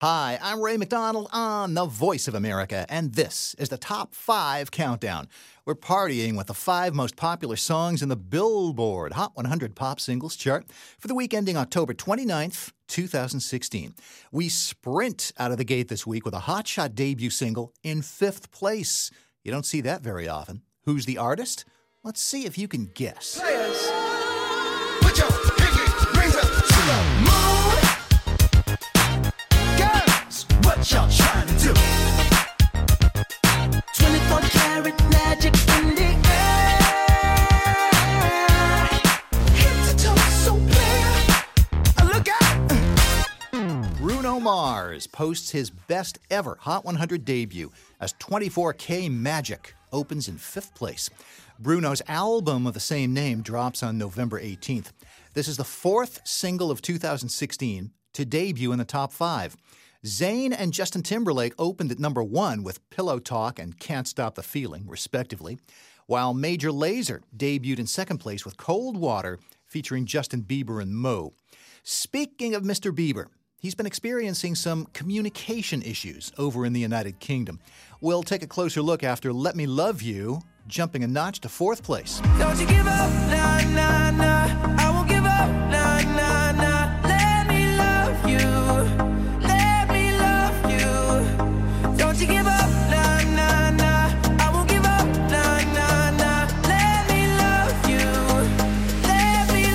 Hi, I'm Ray McDonald on The Voice of America, and this is the Top 5 Countdown. We're partying with the 5 most popular songs in the Billboard Hot 100 Pop Singles chart for the week ending October 29th, 2016. We sprint out of the gate this week with a hotshot debut single in 5th place. You don't see that very often. Who's the artist? Let's see if you can guess. Players, put your pinky rings up to the moon. Girls, what y'all trying to do? 24 karat magic in the air. Head to toe, so clear. Look out! Bruno Mars posts his best ever Hot 100 debut as 24K Magic opens in 5th place. Bruno's album of the same name drops on November 18th. This is the 4th single of 2016 to debut in the top 5. Zayn and Justin Timberlake opened at number 1 with Pillow Talk and Can't Stop the Feeling, respectively, while Major Lazer debuted in 2nd place with Cold Water featuring Justin Bieber and Mo. Speaking of Mr. Bieber, he's been experiencing some communication issues over in the United Kingdom. We'll take a closer look after Let Me Love You, jumping a notch to 4th place. Don't you give up, nah, nah, nah. I won't give up, nah, nah, nah. Let me love you. Let me love you. Don't you give up, nah, nah, nah. I won't give up, nah, nah, nah. Let me love you. Let me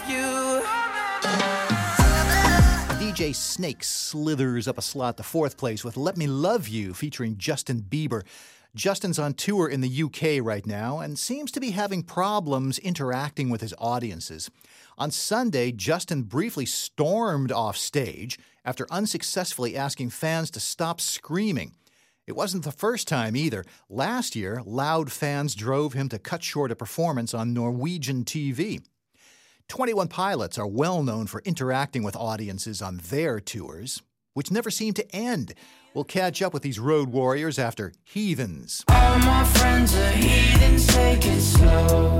love you. DJ Snake slithers up a slot to 4th place with Let Me Love You featuring Justin Bieber. Justin's on tour in the UK right now and seems to be having problems interacting with his audiences. On Sunday, Justin briefly stormed off stage after unsuccessfully asking fans to stop screaming. It wasn't the first time either. Last year, loud fans drove him to cut short a performance on Norwegian TV. 21 Pilots are well known for interacting with audiences on their tours, which never seem to end. We'll catch up with these road warriors after Heathens. All my friends are heathens, take it slow.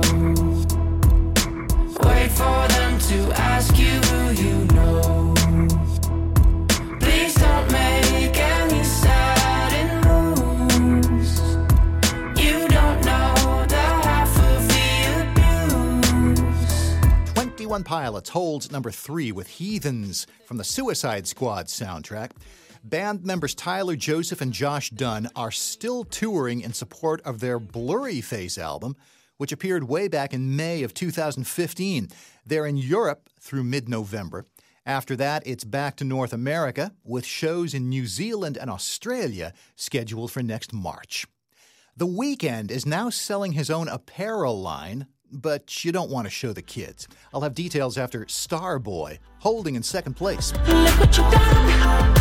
Wait for them to ask you who you know. Please don't make any sudden moves. You don't know the half of the abuse. 21 Pilots holds number 3 with Heathens from the Suicide Squad soundtrack. Band members Tyler Joseph and Josh Dunn are still touring in support of their Blurry Face album, which appeared way back in May of 2015. They're in Europe through mid-November. After that, it's back to North America, with shows in New Zealand and Australia scheduled for next March. The Weeknd is now selling his own apparel line, but you don't want to show the kids. I'll have details after Starboy, holding in 2nd place. Look what you done.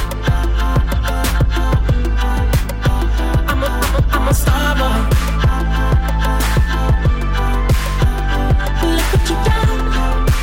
I'm a star boy. Look what you done.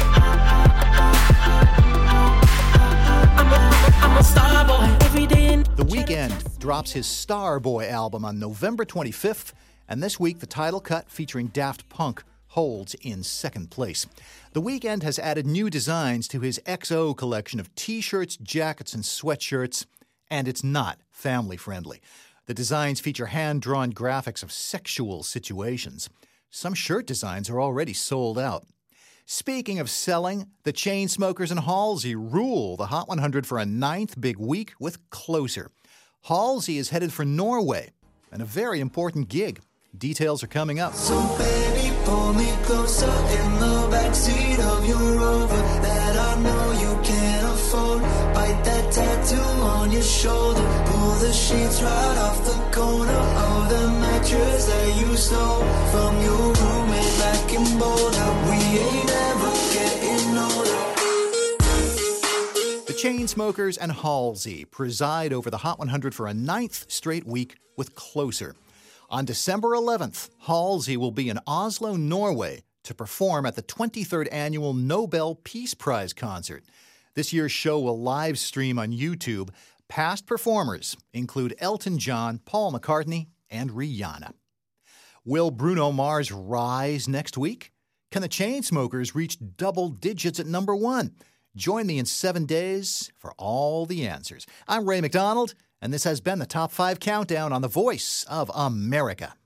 I'm a star boy. Every day. The Weeknd drops his Starboy album on November 25th, and this week the title cut featuring Daft Punk holds in 2nd place. The Weeknd has added new designs to his XO collection of t-shirts, jackets, and sweatshirts, and it's not family-friendly. The designs feature hand-drawn graphics of sexual situations. Some shirt designs are already sold out. Speaking of selling, the Chainsmokers and Halsey rule the Hot 100 for a 9th big week with Closer. Halsey is headed for Norway, and a very important gig. Details are coming up. So baby, pull me closer in the backseat of your Rover that I know you can't afford. Bite that tattoo on your shoulder. Pull the sheets right off the corner of the mattress that you stole from your roommate back in Boulder. We ain't ever getting older. The Chainsmokers and Halsey preside over the Hot 100 for a 9th straight week with Closer. On December 11th, Halsey will be in Oslo, Norway, to perform at the 23rd Annual Nobel Peace Prize concert. This year's show will live stream on YouTube. Past performers include Elton John, Paul McCartney, and Rihanna. Will Bruno Mars rise next week? Can the Chainsmokers reach double digits at number 1? Join me in 7 days for all the answers. I'm Ray McDonald, and this has been the Top 5 Countdown on the Voice of America.